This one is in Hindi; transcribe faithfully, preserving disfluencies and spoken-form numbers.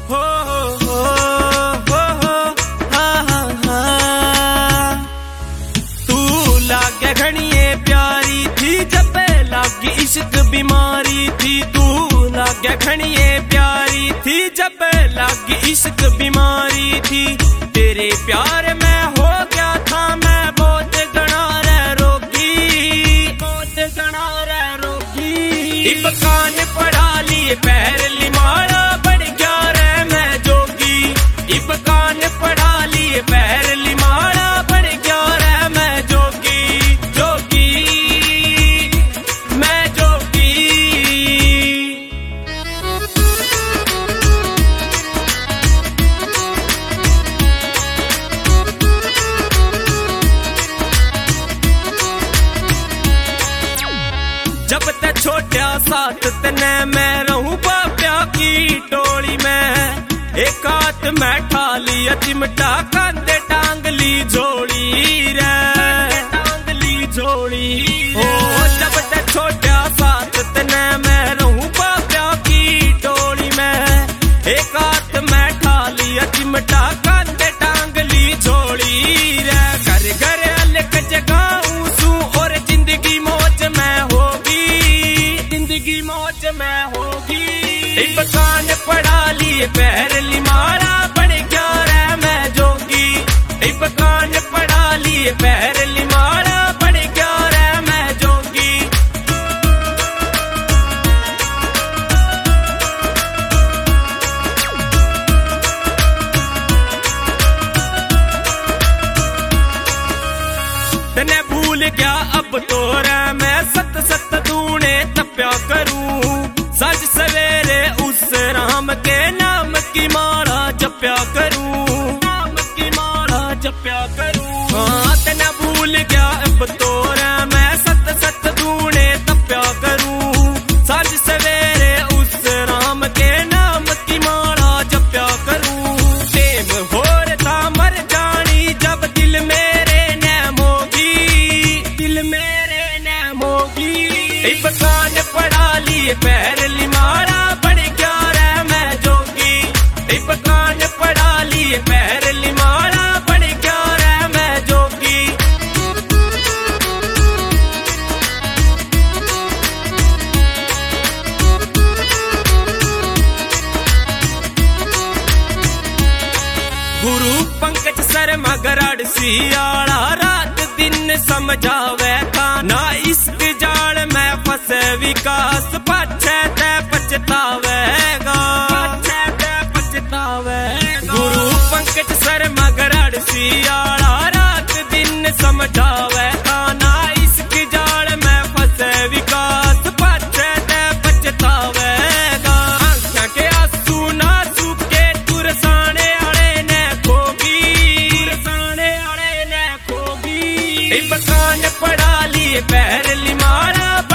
हो हो हो हो हा हा हा। तू लागे घणिए प्यारी थी जब लागी इश्क बीमारी थी। तू लागे घणिए प्यारी थी जब लागी इश्क बीमारी थी। तेरे प्यार में हो गया था मैं बहुत घना रे रोगी, बहुत घना रे रोगी। इब कान पढ़ा लिए पैर लिमारा बढ़ गया रे मैं जोगी। इब कान पढ़ा लिए पैर लिमारा बढ़ गया रे मैं जोगी, जोगी मैं जोगी। जब तक छोटा साथ तने मैं रहूं बाप्या की टोली में। एक हाथ में ठाली चिमटा कांदे टांगली झोली रे, टांगली झोली। ओ जब तक छोटा साथ तने मैं रहूं बाप्या की टोली में। एक हाथ में ठाली चिमटा कांदे टांगली झोली रे। घर घर अलग जगाऊं सू और जिंदगी मौज में होगी, जिंदगी मौज में होगी। इब कान पढ़ा लिए पैर लिमारा बढ़ गया रे मैं जोगी। इब कान पढ़ा लिए पैर लिमारा बढ़ गया रे मैं जोगी। तने भूल गया अब तो रे मैं सत सत दूने तप्या करूं। सज सवेरे उस राम के नाम की माला जप्या करूं, नाम की माला जप्या करूं। हाँ तने भूल गया अब तो रे मैं सत सत दूने तप्या करूं। सज सवेरे उस राम के नाम की माला जप्या करूं। टेम होर था मर जानी जब दिल मेरे नैम होगी, दिल मेरे नैम होगी। इब कान पढ़ा लिए पैर लिमारा बढ़ गया रे मैं जोगी। इब कान पढ़ा लिए पैर लिमारा बढ़ गया रे मैं जोगी। गुरु पंकज सर मगरड़ सियाड़ा रात दिन समझावे था ना। इश्क जाल में फंसे विकास पाछे ते पछतावेगा, पाछे ते पछतावेगा। गुरु पंकज सर मगरड़ सियाड़ा रात दिन समझावे था ना। इश्क जाल में फंसे विकास पाछे ते पछतावेगा। आंखों के आंसू ना सूखे तुरसाने आले ने खोगी, तुरसाने आले ने खोगी। इब कान पढ़ा लिए पैर लिमारा